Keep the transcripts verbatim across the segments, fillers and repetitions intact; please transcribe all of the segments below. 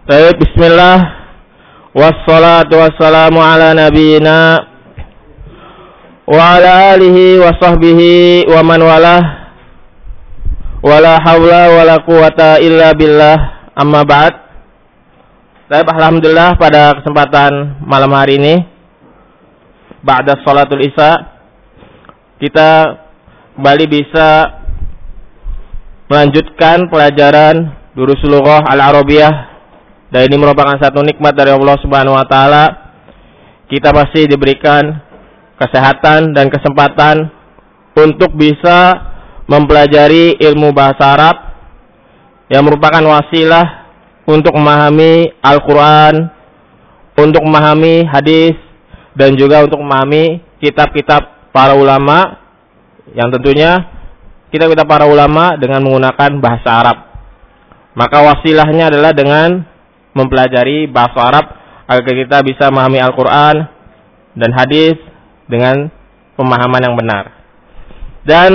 Baik, bismillah. Wassalatu wassalamu ala nabiyina wa ala alihi wa sahbihi wa man walah. Wala hawla wala quwata illa billah. Amma ba'd. Baik, alhamdulillah pada kesempatan malam hari ini ba'da sholatul isya kita kembali bisa melanjutkan pelajaran Durusul Lughah Al-Arabiyah. Dan ini merupakan satu nikmat dari Allah Subhanahu wa taala. Kita pasti diberikan kesehatan dan kesempatan untuk bisa mempelajari ilmu bahasa Arab yang merupakan wasilah untuk memahami Al-Qur'an, untuk memahami hadis, dan juga untuk memahami kitab-kitab para ulama, yang tentunya kitab-kitab para ulama dengan menggunakan bahasa Arab. Maka wasilahnya adalah dengan mempelajari bahasa Arab agar kita bisa memahami Al-Quran dan hadis dengan pemahaman yang benar. Dan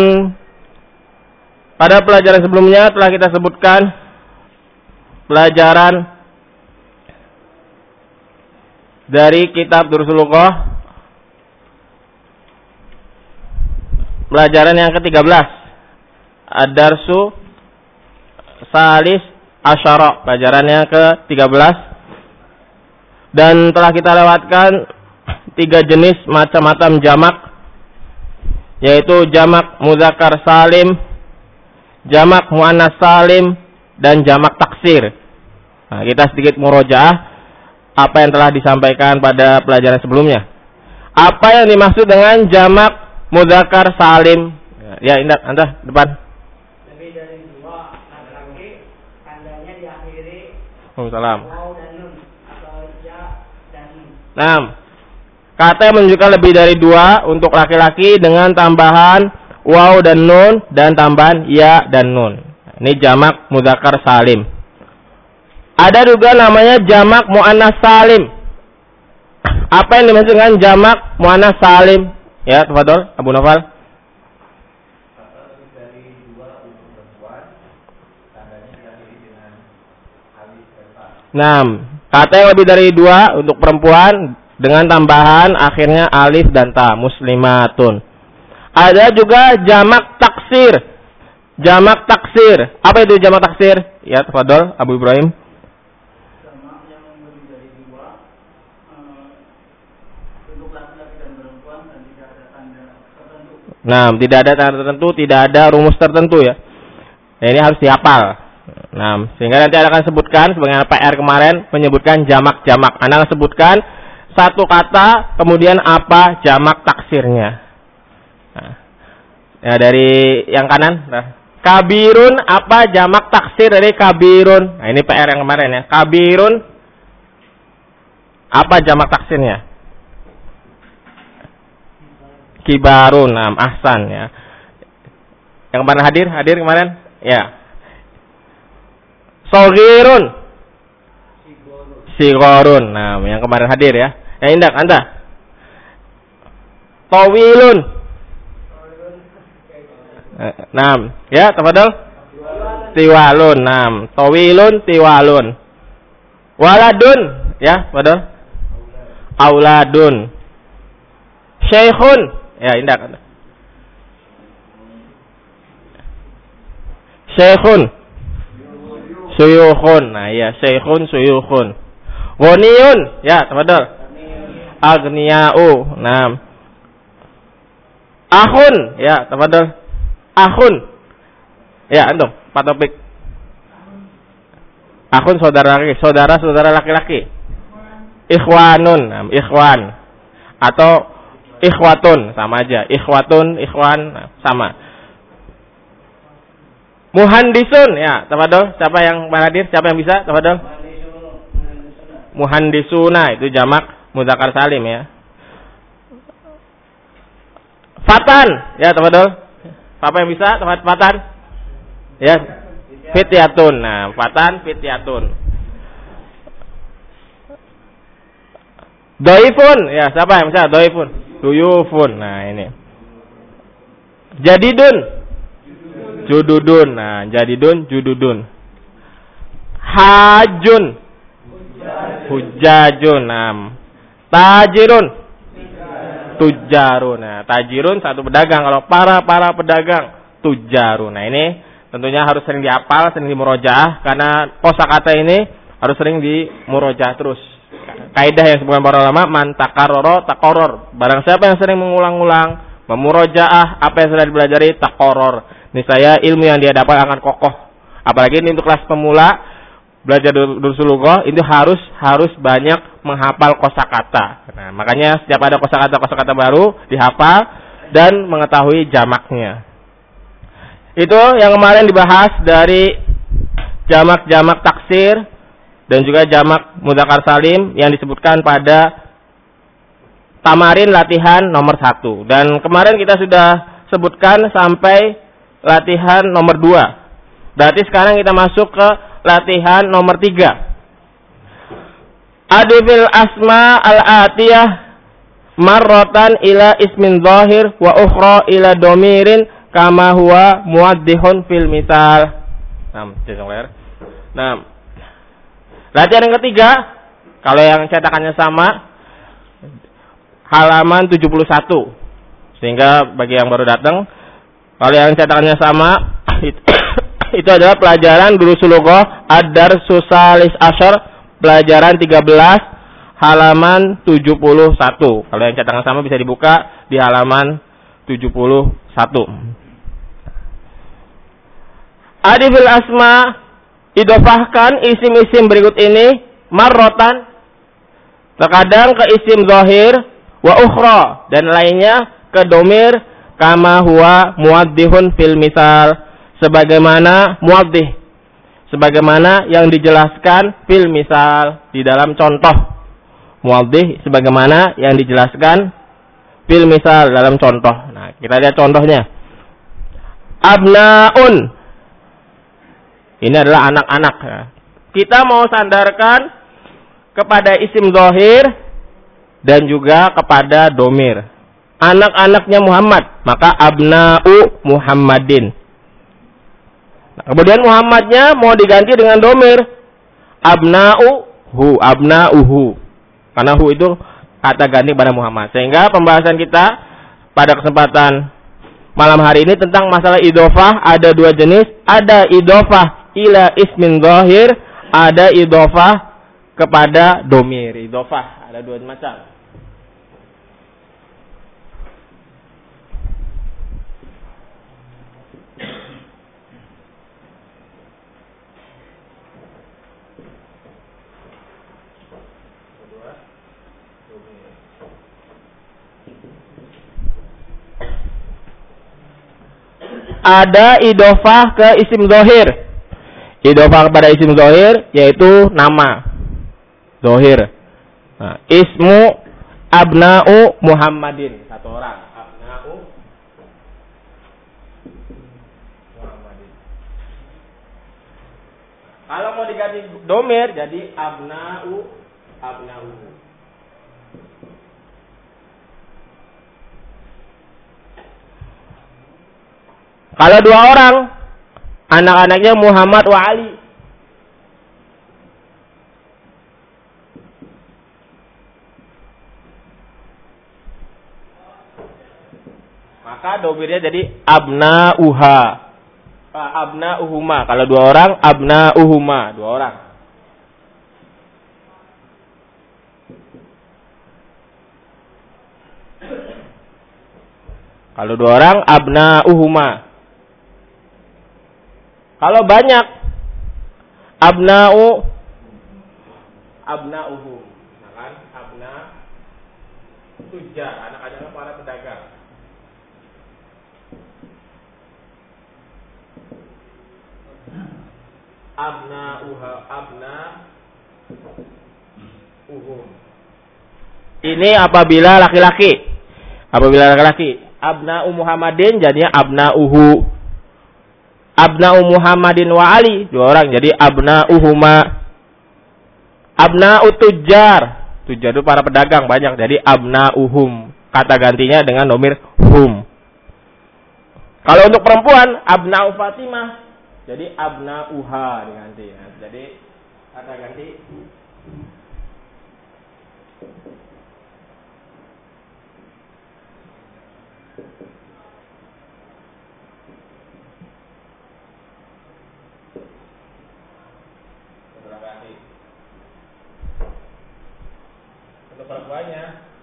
pada pelajaran sebelumnya telah kita sebutkan pelajaran dari kitab Durusul Lughah, pelajaran yang ketiga belas, Ad-Darsu Salis Asyara, pelajarannya ke tiga belas, dan telah kita lewatkan tiga jenis macam-macam jamak, yaitu jamak mudzakkar salim, jamak muannas salim, dan jamak taksir. Nah, kita sedikit murojaah apa yang telah disampaikan pada pelajaran sebelumnya. Apa yang dimaksud dengan jamak mudzakkar salim? Ya, Indah, Anda depan. Salam. Nah, kata yang menunjukkan lebih dari dua untuk laki-laki dengan tambahan waw dan nun dan tambahan ya dan nun. Ini jamak mudzakkar salim. Ada juga namanya jamak muannas salim. Apa yang dimaksud dengan jamak muannas salim? Ya, tafadhol Abu Nafal. Nah, kata yang lebih dari dua untuk perempuan dengan tambahan akhirnya alif dan ta, muslimatun. Ada juga jamak taksir. Jamak taksir. Apa itu jamak taksir? Ya, tafadhol Abu Ibrahim. Jamak yang lebih dari dua untuk laki-laki dan perempuan dan tidak ada tanda tertentu. Nah, tidak ada tanda tertentu, tidak ada rumus tertentu ya. Nah, ini harus dihafal. Nah, sehingga nanti Anda akan sebutkan sebagaimana P R kemarin menyebutkan jamak-jamak. Anda akan sebutkan satu kata, kemudian apa jamak taksirnya. Nah, ya dari yang kanan, nah, kabirun, apa jamak taksir dari kabirun? Nah, ini P R yang kemarin ya. Kabirun, apa jamak taksirnya? Kibarun, nah, ahsan ya. Yang kemarin hadir, hadir kemarin? Ya. Soghirun, sigorun. Nah, yang kemarin hadir ya. Yang Indah, Anda. Tawilun. Nah, ya, tafadhol. Tiwalun. Nah, tawilun, tiwalun. Waladun, ya, tafadhol. Auladun. Syekhun, ya, Indah, Anda. Syekhun. Suyukhun. Nah, ya, syekhun, suyukhun. Ghaniyun, ya, tafadhol. Aghniya'u. Nah. Akhun, ya, tafadhol. Akhun. Ya, antum, Pak Topik. Akhun saudara laki, saudara-saudara laki-laki. Ikhwanun, nah, ikhwan. Atau ikhwatun, sama aja. Ikhwatun, ikhwan, nah, sama. Muhandisun, ya, tafadhol. Siapa yang hadir? Siapa yang bisa? Tafadhol. Muhandisuna, itu jamak mudzakkar salim ya. Fatan, ya, tafadhol. Siapa yang bisa? Fatan. Ya. Fityatun. Nah, fatan, fityatun. Dhaifun, ya, siapa yang bisa? Dhaifun. Duyufun. Nah, ini. Jadidun. Jududun. Nah, jadidun, jududun. Hajun. hujajun. Nah, tajirun, tujarun. Nah, tajirun satu pedagang. Kalau para para pedagang, tujarun. Nah, ini tentunya harus sering dihafal, sering dimurojaah, karena kosakata ini harus sering dimurojaah terus. Kaidah yang disebutkan para ulama, man takarrara takoror. Barang siapa yang sering mengulang-ulang, memurojaah apa yang sudah dipelajari, takoror. Ini saya ilmu yang dia dapat akan kokoh. Apalagi ini untuk kelas pemula, belajar Durusul Lughah itu harus harus banyak menghafal kosakata. Nah, makanya setiap ada kosakata-kosakata baru dihafal dan mengetahui jamaknya. Itu yang kemarin dibahas dari jamak-jamak taksir dan juga jamak mudzakkar salim yang disebutkan pada tamarin latihan nomor satu. Dan kemarin kita sudah sebutkan sampai latihan nomor dua. Berarti sekarang kita masuk ke latihan nomor tiga. Adifil asma al-atiyah marrotan ila ismin zahir wa ukhra ila domirin kama huwa muwaddihun fil misal. Nah, nah, latihan yang ketiga, kalau yang cetakannya sama, halaman tujuh puluh satu. Sehingga bagi yang baru datang, kalau yang cetakannya sama, itu, itu adalah pelajaran Durusul Lughah Ad-Darsus Salis Asyar, pelajaran tiga belas, halaman tujuh puluh satu. Kalau yang cetakan sama bisa dibuka di halaman tujuh puluh satu. Adifil asma, idofahkan isim-isim berikut ini marrotan, terkadang ke isim zahir, wa ukhra, dan lainnya ke domir, kama huwa muwaddihun fil misal, sebagaimana muwaddih, sebagaimana yang dijelaskan fil misal, di dalam contoh. Muwaddih sebagaimana yang dijelaskan fil misal, dalam contoh. Nah, kita lihat contohnya. Abnaun, ini adalah anak-anak. Kita mau sandarkan kepada isim zahir dan juga kepada domir. Anak-anaknya Muhammad, maka abna'u Muhammadin. Nah, kemudian Muhammadnya mau diganti dengan domir. Abna'u hu, abna'uhu. Karena hu itu kata ganti pada Muhammad. Sehingga pembahasan kita pada kesempatan malam hari ini tentang masalah idofah ada dua jenis. Ada idofah ila ismin zahir, ada idofah kepada domir. Idofah ada dua macam. Ada idofah ke isim zahir. Idofah kepada isim zahir yaitu nama zahir. Nah, ismu abna'u Muhammadin, satu orang. Abna'u Muhammadin. Kalau mau diganti domir jadi abna'u abna'u. Kalau dua orang, anak-anaknya Muhammad wa Ali. Maka domirnya jadi abna'uha. Abna'uhuma. Kalau dua orang, abna'uhuma. Dua orang. Kalau dua orang, abna'uhuma. Kalau banyak, abna'u abna'uhum. Nah kan, abna tujar, anak-anak para pedagang. Abna'uha abna'uhum. Ini apabila laki-laki. Apabila laki-laki, abna'u Muhammadin jadinya abna'uhu. Abna'u Muhammadin wa Ali, dua orang jadi abna'uhuma. Abna'u tujar, tujar itu para pedagang banyak, jadi abna'uhum. Kata gantinya dengan nomor hum. Kalau untuk perempuan, abna'u Fatimah, jadi abna'uha diganti. Nah, jadi kata ganti perempuannya.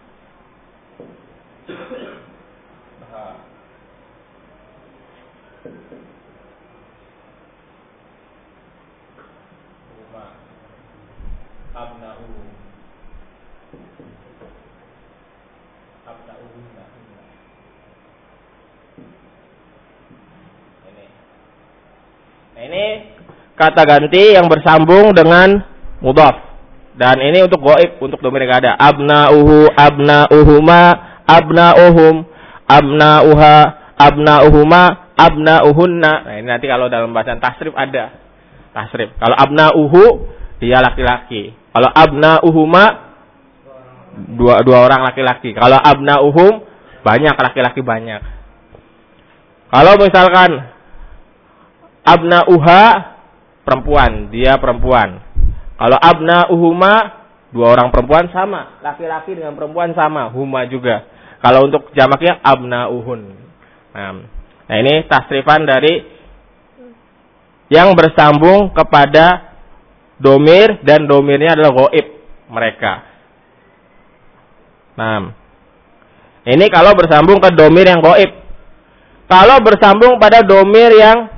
Huma abna'u abna'uhunna. Ini. Nah, ini kata ganti yang bersambung dengan mudhaf. Dan ini untuk ghaib, untuk domir yang ada. Abna'uhu, abna'uhuma, abna'uhum, abna'uha, abna'uhuma, abna'uhunna. Nah, ini nanti kalau dalam bahasan tasrif ada. Tasrif. Kalau abna'uhu, dia laki-laki. Kalau abna'uhuma, dua, dua orang laki-laki. Kalau abna'uhum, banyak laki-laki banyak. Kalau misalkan abna'uha, perempuan, dia perempuan. Kalau abna'uhuma, dua orang perempuan sama, laki-laki dengan perempuan sama, huma juga. Kalau untuk jamaknya abna'uhun. Nah, nah ini tasrifan dari yang bersambung kepada domir dan domirnya adalah ghaib mereka. Nah, ini kalau bersambung ke domir yang ghaib. Kalau bersambung pada domir yang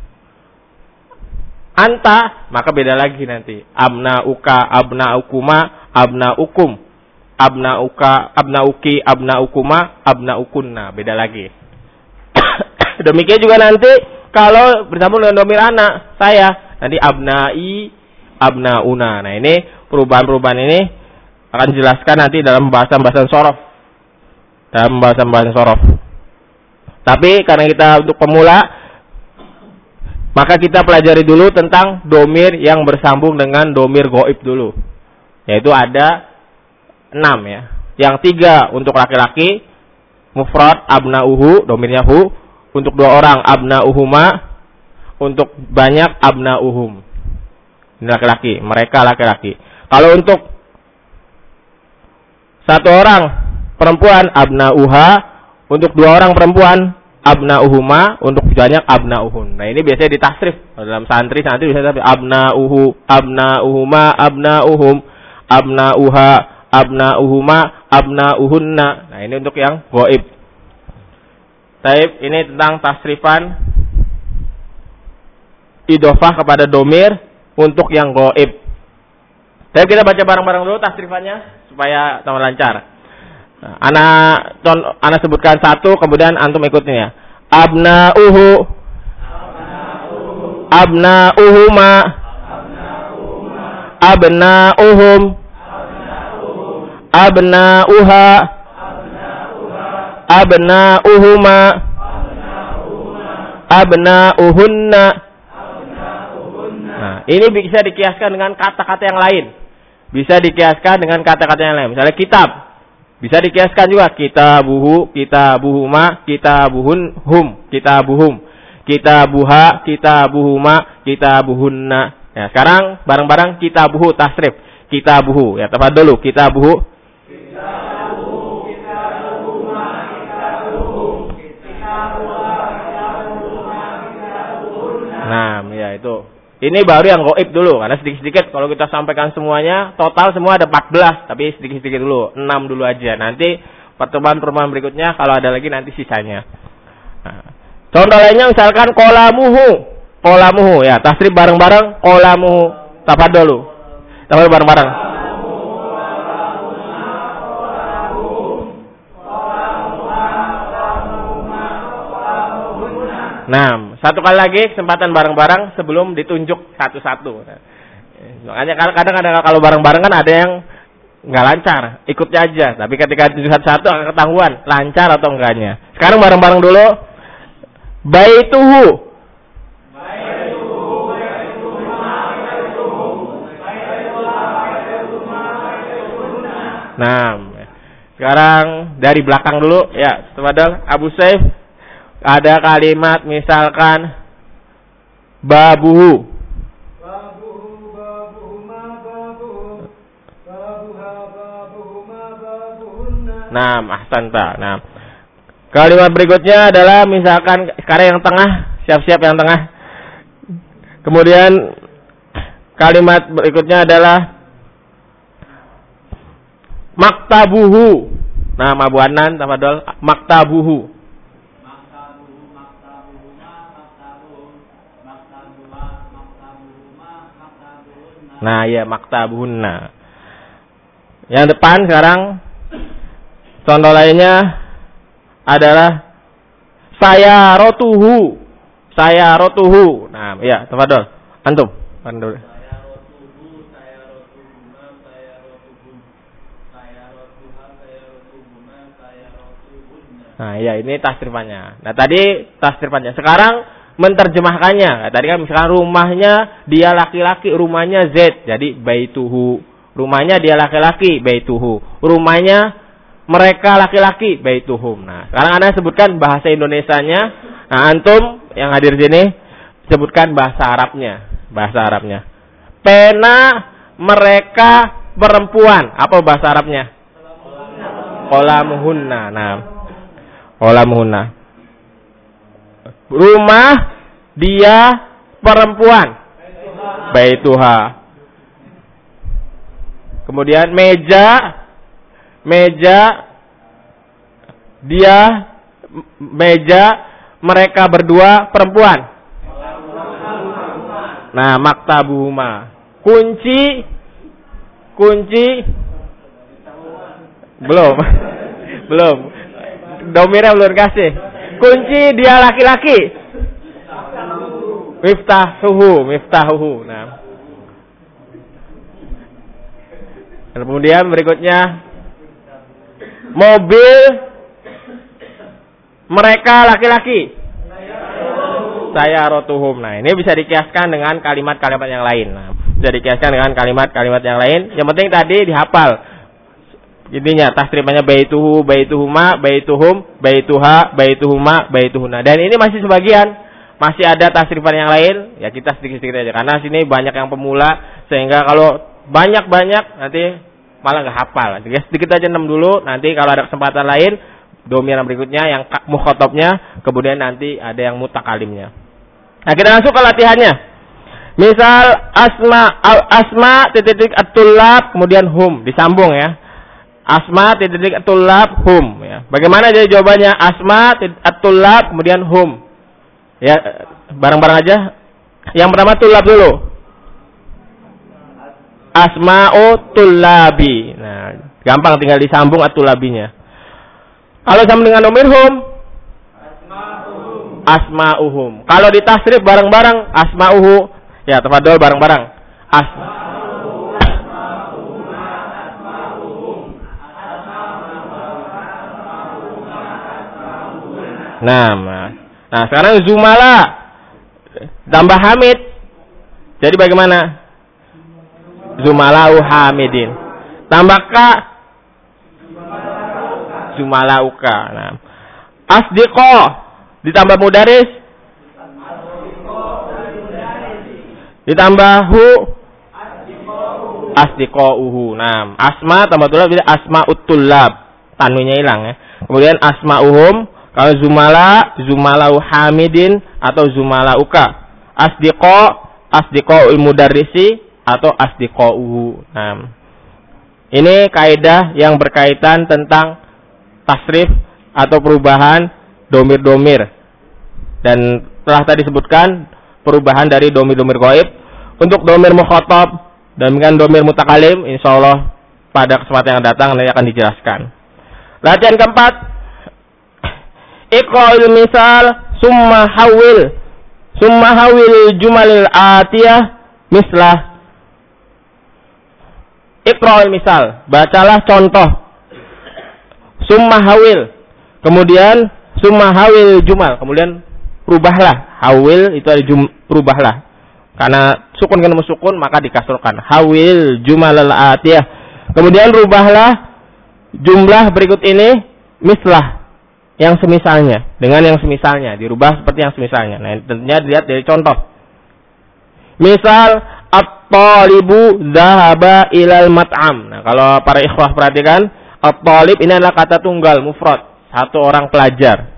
anta, maka beda lagi nanti. Abna'uka, abna'ukuma, abna'ukum. Abna'uka, abna'uki, abna'ukuma, abna'ukunna. Beda lagi. Demikian juga nanti kalau bersambung dengan domir anak, saya. Nanti abna'i, abna'una. Nah ini perubahan-perubahan ini akan dijelaskan nanti dalam pembahasan-pembahasan shorof. Dalam pembahasan-pembahasan shorof. Tapi karena kita untuk pemula, maka kita pelajari dulu tentang domir yang bersambung dengan domir ghaib dulu. Yaitu ada enam ya. Yang tiga untuk laki-laki, mufrad abna'uhu, domirnya hu. Untuk dua orang abna'uhuma, untuk banyak abna'uhum. Ini laki-laki, mereka laki-laki. Kalau untuk satu orang perempuan abna'uha, untuk dua orang perempuan abna'uhuma, untuk banyak abna'uhun. Nah ini biasanya ditasrif dalam santri, santri bisa tapi abna'uhu, abna'uhuma, abna'uhum, abna'uha, abna'uhuma, abna'uhunna. Nah ini untuk yang ghaib. Taib, ini tentang tasrifan idhofah kepada domir untuk yang ghaib. Taib, kita baca bareng-bareng dulu tasrifannya supaya tambah lancar. Ana ana sebutkan satu, kemudian antum ikutin ya. Abna'uhu, abna'uhuma, abna'uhum, abna'uha, abna'uhuma, abna'uhunna. Nah, ini bisa dikiaskan dengan kata-kata yang lain. Bisa dikiaskan dengan kata-kata yang lain. Misalnya kitab. Bisa dikiaskan juga kitabuhu, kitabuhuma, kitabuhun hum, kitabuhum, kitabuha, kitabuhuma, kitabuhunna. Ya, sekarang bareng-bareng kitabuhu tasrif. Kitabuhu. Ya, tepat dulu kitabuhu. Kitabuhu, kitabuhuma, kitabuhum, kitabuha, kitabuhuma, kitabuhunna. Nah, ya itu. Ini baru yang ghaib dulu, karena sedikit-sedikit kalau kita sampaikan semuanya, total semua ada empat belas, tapi sedikit-sedikit dulu, enam dulu aja. Nanti pertemuan-pertemuan berikutnya kalau ada lagi nanti sisanya. Nah, contoh lainnya misalkan qolamuhu. Qolamuhu ya, tasrif bareng-bareng qolamuhu. Tafadhol dulu. Tafadhol bareng-bareng. Nah, satu kali lagi kesempatan bareng-bareng sebelum ditunjuk satu-satu. Makanya kadang-kadang kalau bareng-bareng kan ada yang nggak lancar, ikutnya aja. Tapi ketika tunjuk satu-satu akan ketahuan lancar atau enggaknya. Sekarang bareng-bareng dulu. Baituhu. Nah, sekarang dari belakang dulu ya, tafadhol Abu Saif. Ada kalimat misalkan babuhu. Babuhu, babuhuma, babuhum. Babuha, babuhuma, babuhunna. Nah, ahsanta. Nah, kalimat berikutnya adalah misalkan sekarang yang tengah, siap-siap yang tengah. Kemudian kalimat berikutnya adalah Maktabuhu. Nah, mabuanan tafadhol. Maktabuhu. Maktabuhu, maktabuhuma, maktabuhum, maktabuha, maktabuhuma, maktabuhunna. Nah, ya maktabuhunna. Yang depan sekarang contoh lainnya adalah saya rotuhu. Saya rotuhu. Nah, ya, tafadhol. Antum. Antum. Saya rotuhu, saya rotuhuma, saya rotuhum, saya rotuha, saya rotuhuma, saya rotuhunna. Nah, ya ini tasrifannya. Nah, tadi tasrifannya. Sekarang menterjemahkannya. Nah, tadi kan misalkan rumahnya dia laki-laki, rumahnya Z. Jadi baituhu. Rumahnya dia laki-laki, baituhu. Rumahnya mereka laki-laki, baituhum. Nah, sekarang Anda sebutkan bahasa Indonesianya. Nah, antum yang hadir di sini sebutkan bahasa Arabnya. Bahasa Arabnya. Pena mereka perempuan. Apa bahasa Arabnya? Qolamuhunna. Nah, qolamuhunna. Rumah dia perempuan. Baituha. Kemudian meja meja dia meja mereka berdua perempuan. Nah, maktabuhuma. Kunci kunci belum. Belum. Domirnya belum kasih. Kunci dia laki-laki. Miftahuhu, miftahuhu. Nah. Kemudian berikutnya mobil mereka laki-laki. Saya rotuhum. Nah, ini bisa dikiaskan dengan kalimat-kalimat yang lain. Nah, bisa dikiaskan dengan kalimat-kalimat yang lain. Yang penting tadi dihafal. Intinya tasrifannya baituhu, baituhuma, baituhum, baituha, baituhuma, baituhuna. Dan ini masih sebagian. Masih ada tasrifan yang lain. Ya kita sedikit-sedikit aja. Karena sini banyak yang pemula. Sehingga kalau banyak-banyak nanti malah nggak hafal. Jadi sedikit aja enam dulu. Nanti kalau ada kesempatan lain, domir yang berikutnya yang mukhatabnya, kemudian nanti ada yang mutakalimnya. Nah, kita langsung ke latihannya. Misal asma asma titik at-tullab kemudian hum disambung ya. Asma titik at-tullab hum ya. Bagaimana jadi jawabannya? Asma at-tullab kemudian hum. Ya, bareng-bareng aja. Yang pertama tullab dulu. Asma'u tullabi. Nah, gampang tinggal disambung at-tullabinya. Kalau sama dengan domir hum, asma'uhum. Asma'uhum. Kalau ditasrif bareng-bareng asma'uhu. Ya, tafadhol bareng-bareng. Asma'uhu, asma'uhuma, asma'uhum. Nah, nah sekarang zumala tambah hamid. Jadi bagaimana? Zumalau hamidin. Tambah ka zumalauka. Nah. Asdiqo ditambah mudaris. Ditambah hu asdiqouhu. Nah, asma tambah tullab jadi asmaut tullab. Tanwinnya hilang ya. Kemudian asmauhum kalau zumala zumalau hamidin atau zumalauka. Asdiqo asdiqoul mudarrisi atau asdiqouhu. Nah, ini kaidah yang berkaitan tentang tasrif atau perubahan domir-domir. Dan telah tadi disebutkan perubahan dari domir-domir ghaib untuk domir mukhatab dan dengan domir mutakalim, insyaallah pada kesempatan yang datang nanti akan dijelaskan. Latihan keempat, iqra'ul misal summa hawil summa hawil jumalil atiyah mislah. Iqra'ul misal, bacalah contoh. Summa hawil, kemudian summa hawil jumal, kemudian rubahlah. Hawil itu ada jum, rubahlah. Karena sukun ketemu sukun maka dikasrkan. Hawil jumal al-atiyah. Kemudian rubahlah jumlah berikut ini mislah, yang semisalnya dengan yang semisalnya, dirubah seperti yang semisalnya. Nah, tentunya dilihat dari contoh. Misal at-talibu dhahaba ilal mat'am. Nah, kalau para ikhwah perhatikan, at-talib ini adalah kata tunggal mufrad, satu orang pelajar.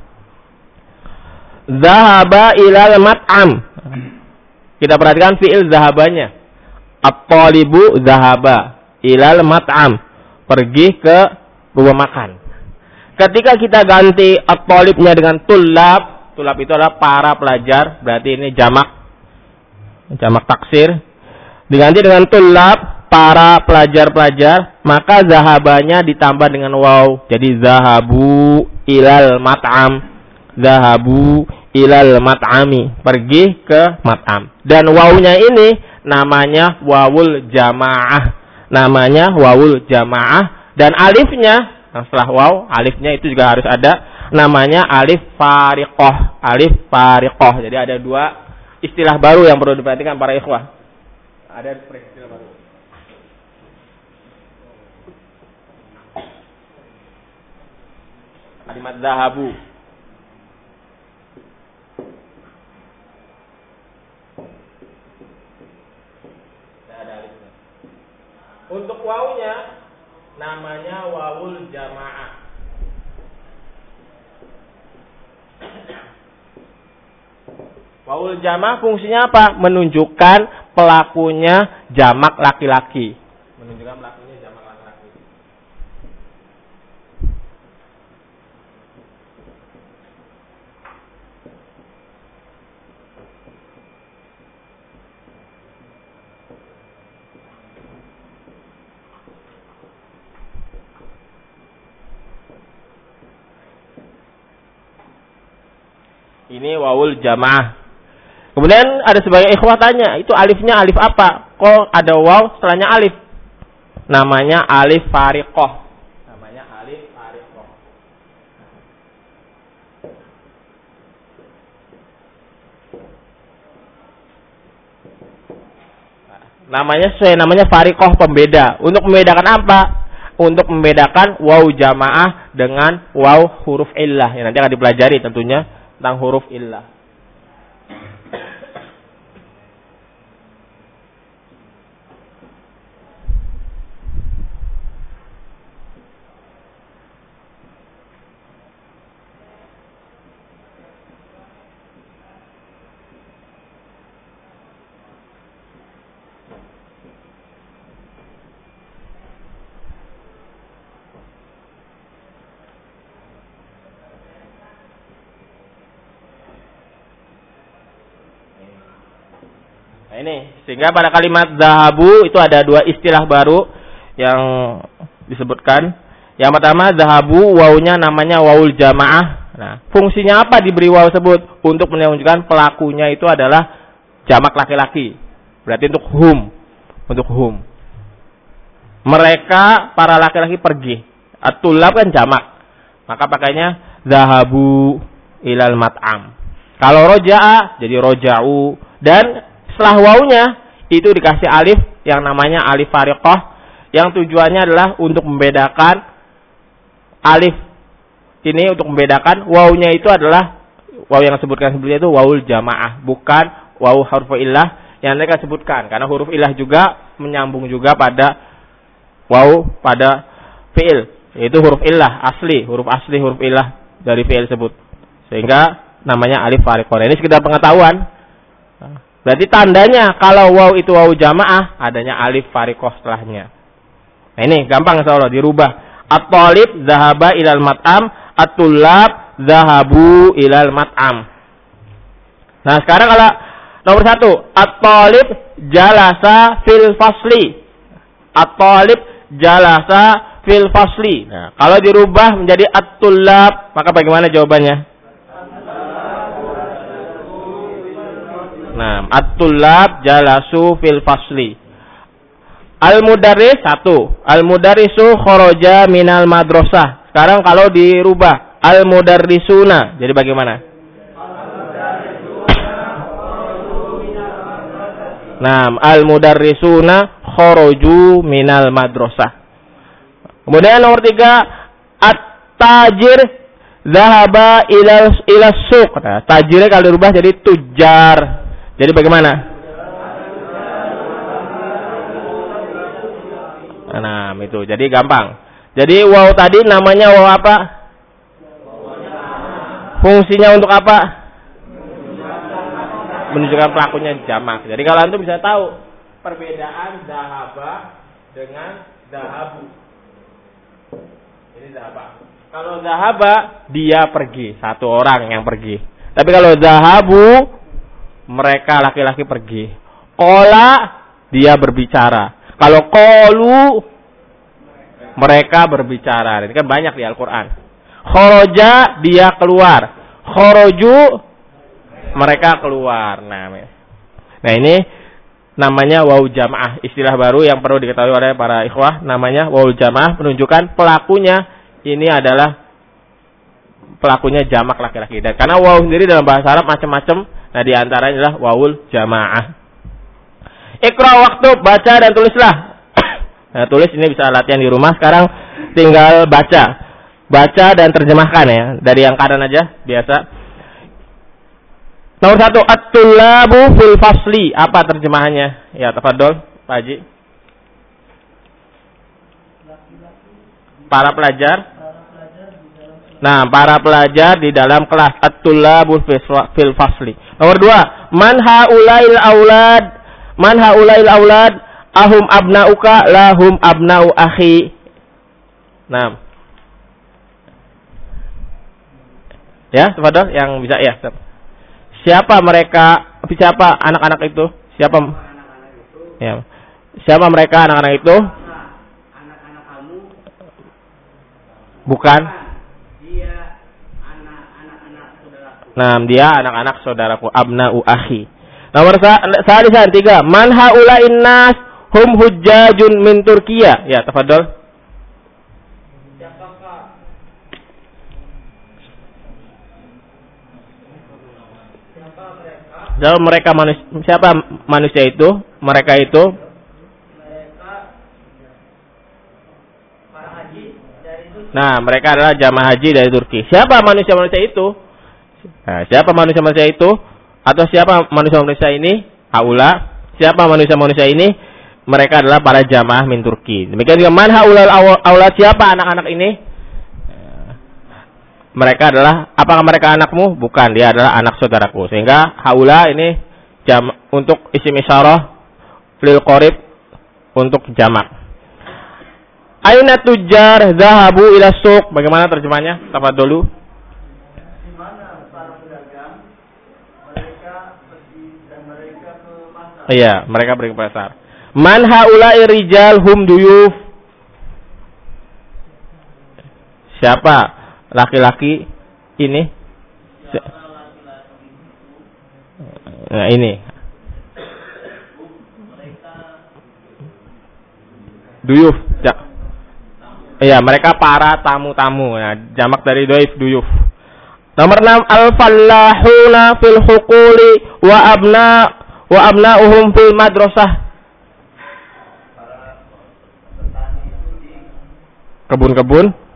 Dhahaba ilal mat'am. Kita perhatikan fi'il dhahabanya. At-talibu dhahaba ilal mat'am. pergi ke rumah makan. Ketika kita ganti at-talibnya dengan tulab, tulab itu adalah para pelajar, berarti ini jamak, jamak taksir. Diganti dengan tulab, para pelajar-pelajar, maka zahabanya ditambah dengan waw. Jadi zahabu ilal mat'am, zahabu ilal mat'ami, pergi ke mat'am. Dan wawnya ini namanya wawul jamaah, namanya wawul jamaah. Dan alifnya, setelah waw, alifnya itu juga harus ada, namanya alif fariqoh, alif fariqoh. Jadi ada dua istilah baru yang perlu diperhatikan para ikhwah. Ada istilah baru. Kalimat zahabu. Untuk wawunya namanya wawul jamaah. Wawul jamaah fungsinya apa? Menunjukkan pelakunya jamak laki-laki. Menunjukkan pelakunya jamak laki-laki. Ini wawul jamaah. Kemudian ada sebagai ikhwah tanya, itu alifnya alif apa? Kok ada waw setelahnya alif? Namanya alif fariqoh. Namanya alif fariqoh. Namanya sesuai namanya fariqoh, pembeda. Untuk membedakan apa? Untuk membedakan waw jamaah dengan waw huruf illah. Yang nanti akan dipelajari tentunya tentang huruf illah. Nah ini, sehingga pada kalimat zahabu itu ada dua istilah baru yang disebutkan. Yang pertama, zahabu, wawunya namanya wawul jamaah. Nah, fungsinya apa diberi waw tersebut? Untuk menunjukkan pelakunya itu adalah jamak laki-laki. Berarti untuk hum, untuk hum. Mereka, para laki-laki pergi. At-tulab kan jamak. Maka pakainya zahabu ilal mat'am. Kalau roja'a, jadi roja'u. Dan setelah wawunya itu dikasih alif yang namanya alif fariqoh, yang tujuannya adalah untuk membedakan alif ini, untuk membedakan wawunya itu adalah waw yang disebutkan sebelumnya itu wawul jamaah, bukan waw huruf illah yang mereka sebutkan, karena huruf illah juga menyambung juga pada waw pada fiil, yaitu huruf illah asli, huruf asli huruf illah dari fiil tersebut, sehingga namanya alif fariqoh. Ini sekedar pengetahuan. Berarti tandanya kalau waw itu waw jamaah, adanya alif fariqoh setelahnya. Nah ini gampang insyaallah dirubah. At-talib zahaba ilal mat'am, at-tullab zahabu ilal mat'am. Nah sekarang kalau nomor satu, at-talib jalasa fil fasli. At-talib jalasa fil fasli. Nah, kalau dirubah menjadi at-tullab, maka bagaimana jawabannya? Nah, at-tullab jalasu fil fasli. Al-mudarris satu. Al-mudarrisu kharaja minal madrasah. Sekarang kalau dirubah al-mudarrisuna, jadi bagaimana? Nah, al-mudarrisuna kharaju minal madrasah. Kemudian nomor tiga, at-tajir zahaba ila ila suq. Nah, tajirnya kalau dirubah jadi tujar. Jadi bagaimana? Nah, itu. Jadi gampang. Jadi waw tadi namanya waw apa? Fungsinya untuk apa? Menunjukkan pelakunya jamak. Jadi kalau antum bisa tahu perbedaan zahaba dengan zahabu. Ini zahaba. Kalau zahaba dia pergi, satu orang yang pergi. Tapi kalau zahabu mereka laki-laki pergi. Qala dia berbicara. Kalau qalu mereka berbicara. Ini kan banyak di Al-Qur'an. Kharaja dia keluar. Kharaju mereka keluar. Nah, nah ini namanya waw jamaah, istilah baru yang perlu diketahui oleh para ikhwah, namanya waw jamaah, menunjukkan pelakunya ini adalah pelakunya jamak laki-laki. Dan karena waw sendiri dalam bahasa Arab macam-macam, nah di antaranya adalah wawul jamaah. Iqra waktu, baca dan tulislah. Nah, tulis ini bisa latihan di rumah. Sekarang tinggal baca. Baca dan terjemahkan ya. Dari yang kanan aja, biasa. Nomor satu, at-tullabu fil fasli. Apa terjemahannya? Ya, tafadhol, Pak Haji. Para pelajar. Nah, para pelajar di dalam kelas. At-tullabu fil fasli. Nomor dua, man haulail aulad. Man haulail aulad. Ahum abnauka lahum abnau akhi. Nah. Ya, tafadhol yang bisa ya. Siapa mereka? Siapa anak-anak itu? Siapa? Anak-anak itu. Ya. Siapa mereka anak-anak itu? Anak-anak kamu. Bukan. Dia anak-anak saudaraku. Nah, dia anak-anak saudaraku, abna'u akhi. Nomor salisan tiga, man haula'in nas hum hujjajun min Turkiya. Ya, tafadhol. Siapa mereka manusia, siapa manusia itu? Mereka itu mereka para haji dari Turki. Nah, mereka adalah jamaah haji dari Turki. Siapa manusia-manusia itu? Nah, siapa manusia-manusia itu? Atau siapa manusia-manusia ini? Haula. Siapa manusia-manusia ini? Mereka adalah para jamaah min Turki. Demikian juga man haula aula, siapa anak-anak ini? Mereka adalah, apakah mereka anakmu? Bukan, dia adalah anak saudaraku. Sehingga haula ini jam untuk isim isyarah lil qarib untuk jamak. Aina tujar zahabu ila suq. Bagaimana terjemahnya? Tafadholu. Di mana para pedagang mereka pergi dan mereka ke pasar. Iya, mereka pergi ke pasar. Man haula'i rijal hum duyuf. Siapa laki-laki ini? Nah, ini. Duyuf. Ya. Iya, mereka para tamu-tamu. Ya, jamak dari doif, duyuf. Nomor enam, al-fallahuna fil huquli wa abna wa abna'uhum fil madrasah. Kebun-kebun.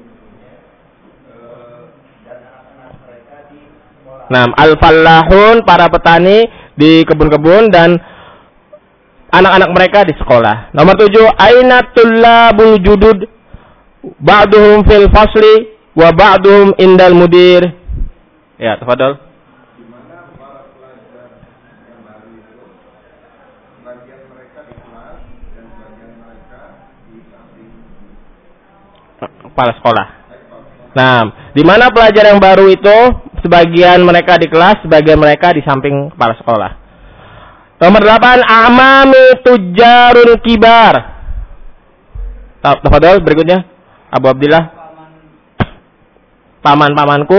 Nah, al-fallahun para petani di kebun-kebun dan anak-anak mereka di sekolah. Nomor tujuh, aina tullabul judud ba'duhum fil fasli wa ba'duhum indal mudir. Ya, tafadhol. Di mana para pelajar yang baru itu, sebagian mereka di kelas dan sebagian mereka di samping kepala sekolah. Nah, di mana pelajar yang baru itu? Sebagian mereka di kelas, sebagian mereka di samping kepala sekolah. Nomor delapan, amami tujarun kibar. Tafadhol berikutnya, Abu Abdillah. Paman-pamanku.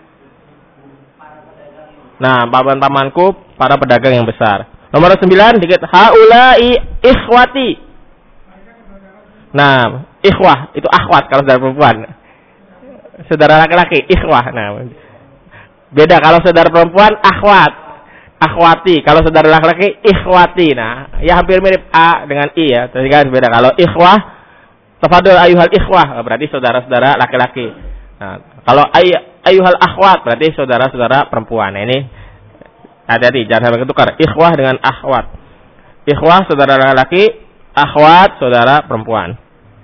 Nah, paman-pamanku para pedagang yang besar. Nomor sembilan, dikit, haula'i ikhwati. Nah, ikhwah itu akhwat kalau saudara perempuan. Saudara laki-laki, ikhwah. Nah, beda kalau saudara perempuan, akhwat, akhwati. Kalau saudara laki-laki, ikhwati. Nah, ya hampir mirip A dengan I ya. Tapi kan beda. Kalau ikhwah, tafadhol ayuhal ikhwah, berarti saudara-saudara laki-laki. Nah, kalau ay, ayuhal akhwat, berarti saudara-saudara perempuan. Nah, ini hati-hati, jangan sampai ketukar. Ikhwah dengan akhwat. Ikhwah saudara laki-laki, akhwat saudara perempuan.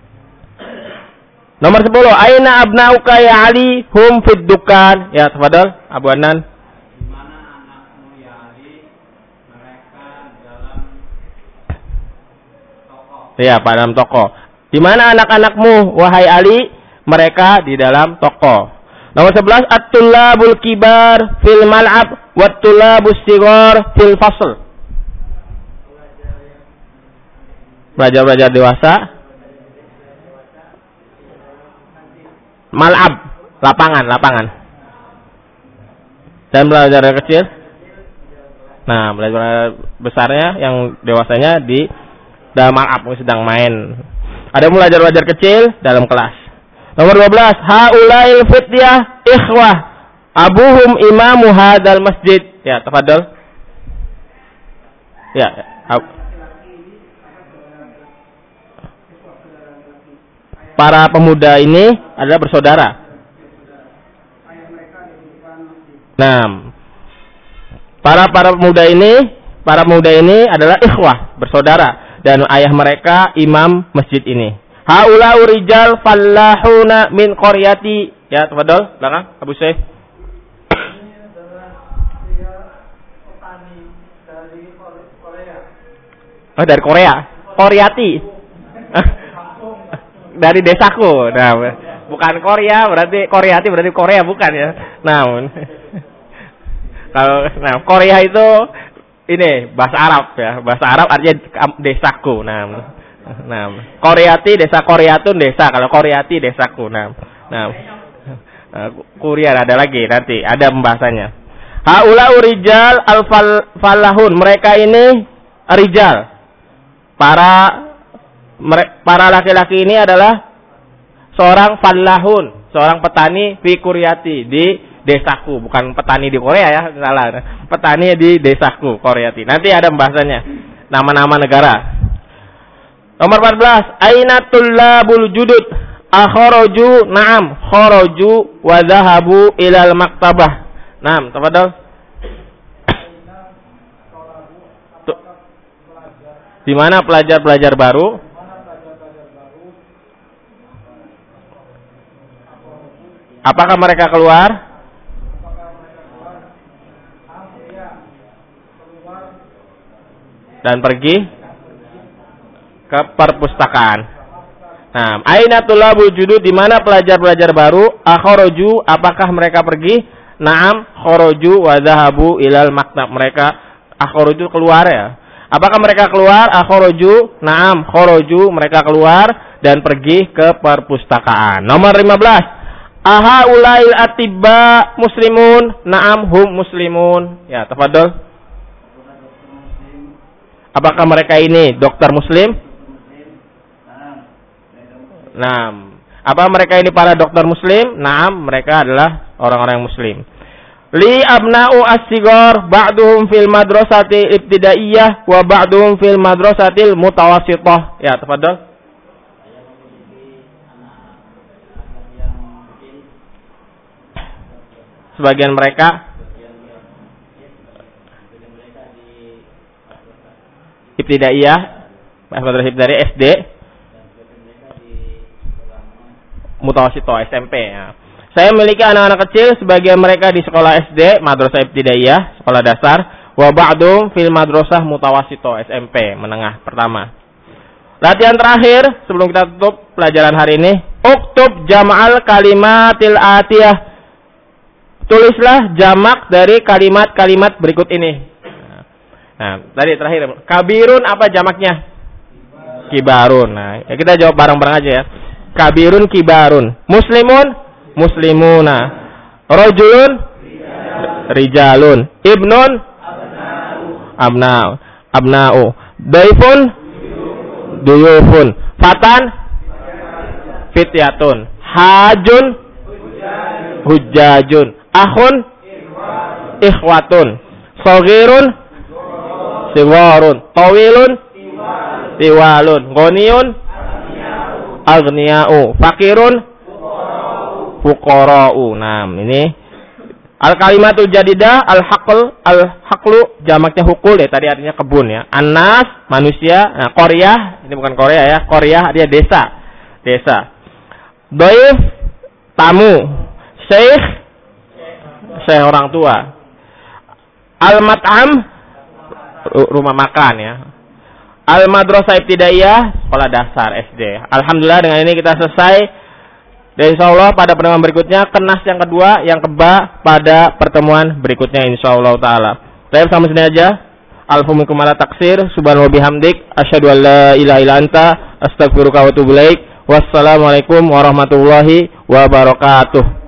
Nomor sepuluh, aina abnauka ya Ali hum fid dukan. Ya, tafadhol Abu Anan. Di mana anakmu ya Ali? Mereka dalam toko. Ya, pada dalam toko. Di mana anak-anakmu wahai Ali? mereka di dalam toko. Nomor sebelas, at-tullabul kibar fil mal'ab wat-tullabus sighar fil fasl. Belajar-belajar dewasa. Mal'ab, lapangan, lapangan. Dan belajar kecil. Nah, belajar besarnya yang dewasanya di dalam mal'ab, sedang main. Ada belajar-belajar kecil dalam kelas. Nomor dua belas, haulail fityah ikhwah abuhum imamu hadzal masjid. Ya, tafadhol. Ya, para pemuda ini adalah bersaudara. Nah, para para pemuda ini, para pemuda ini adalah ikhwah, bersaudara, dan ayah mereka imam masjid ini. Haula rijal fallahuna min qaryati. Ya, tafadhol, belakang Abu Syekh. Ini adalah dia petani dari Korea. Oh, dari Korea. Koryati. Dari desaku. Nah, bukan Korea, berarti Koryati berarti Korea, bukan ya. Nah, kalau nah Korea itu ini bahasa Arab ya. Bahasa Arab artinya desaku. Nah, nah, Koryati desa, Koryatun desa. Kalau Koryati desaku. Nah, nah, Korea ada lagi nanti ada pembahasannya. Haula rijal al-falahun. Mereka ini rijal. Para para laki-laki ini adalah seorang falahun, seorang petani fi kuryati, di desaku, bukan petani di Korea ya, salah. Petani di desaku, Koryati. Nanti ada pembahasannya. Nama-nama negara. Nomor empat belas, aina tullabul judud akharaju na'am kharaju wa dhahabu ilal maktabah. Naam, tafadhol. Di mana pelajar-pelajar baru? Apakah mereka keluar? Dan pergi ke perpustakaan. Nah, aina tulabul judud, di mana pelajar-pelajar baru? Akharaju, apakah mereka pergi? Naam, kharaju wa dhahabu ilal maktab. Mereka akharaju keluar ya. Apakah mereka keluar? Akharaju, naam, kharaju, mereka keluar dan pergi ke perpustakaan. Nomor lima belas. Aha ulail atibba muslimun, naam hum muslimun. Ya, tafadhol. Apakah mereka ini dokter muslim? Naam. Apa mereka ini para dokter muslim? Naam, mereka adalah orang-orang muslim. Li abna'u as-sigar ba'duhum fil madrasati ibtidaiyah wa ba'duhum fil madrasatil mutawassithah. Ya, tafadhol. Sebagian mereka ibtidaiyah, madrasah ibtidaiyah S D, mutawassithah S M P ya. Saya memiliki anak-anak kecil, sebagian mereka di sekolah S D, madrasah ibtidaiyah, sekolah dasar, wa ba'dum fil madrasah mutawassithah S M P, menengah pertama. Latihan terakhir sebelum kita tutup pelajaran hari ini, uktub jam'al kalimatil atiyah. Tulislah jamak dari kalimat-kalimat berikut ini. Nah, tadi terakhir, kabirun apa jamaknya? Kibarun. Nah, ya kita jawab bareng-bareng aja ya. Kabirun kibarun. Muslimun muslimuna. Rajulun rijalun. Ibnun abna'u. Abna'u. Daifun duyufun. Fatan fityatun. Hajun hujjajun. Akhun ikhwatun. Saghirun siwarun. Tawilun tiwalun. Ghaniyun aghniya'u. Fakirun fuqara'u. Nah, ini al-kalimatul jadidah, al-haql, al-haqlu jamaknya hukul ya, tadi artinya kebun ya. An-nas manusia. Nah, qaryah ini bukan Korea ya. Qaryah dia desa. Desa. Dhaif tamu. Syekh syekh orang tua. Al-mat'am rumah makan ya. Al-madrasah ibtidaiyah, sekolah dasar S D. Alhamdulillah dengan ini kita selesai Dan insya Allah pada pertemuan berikutnya, kenas yang kedua, yang keba pada pertemuan berikutnya insya Allah ta'ala. Saya sampai sini aja. Alhamdulillah ala taksir. Subhanallah bihamdik. Asyhadu an la ilaha illa anta. Astagfiruka wa atubu ilaik. Wassalamualaikum warahmatullahi wabarakatuh.